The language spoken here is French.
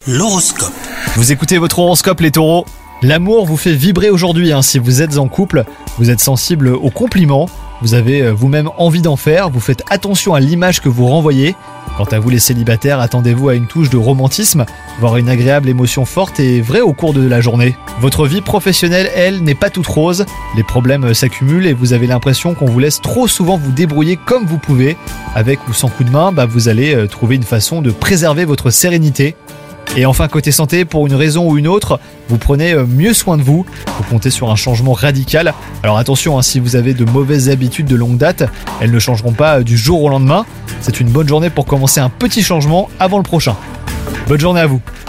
L'horoscope. Vous écoutez votre horoscope les taureaux. L'amour vous fait vibrer aujourd'hui, si vous êtes en couple, vous êtes sensible aux compliments, vous avez vous-même envie d'en faire, vous faites attention à l'image que vous renvoyez. Quant à vous les célibataires, attendez-vous à une touche de romantisme, voire une agréable émotion forte et vraie au cours de la journée. Votre vie professionnelle, elle, n'est pas toute rose, les problèmes s'accumulent et vous avez l'impression qu'on vous laisse trop souvent vous débrouiller comme vous pouvez. Avec ou sans coup de main, vous allez trouver une façon de préserver votre sérénité. Et enfin, côté santé, pour une raison ou une autre, vous prenez mieux soin de vous. Vous comptez sur un changement radical. Alors attention, si vous avez de mauvaises habitudes de longue date, elles ne changeront pas du jour au lendemain. C'est une bonne journée pour commencer un petit changement avant le prochain. Bonne journée à vous.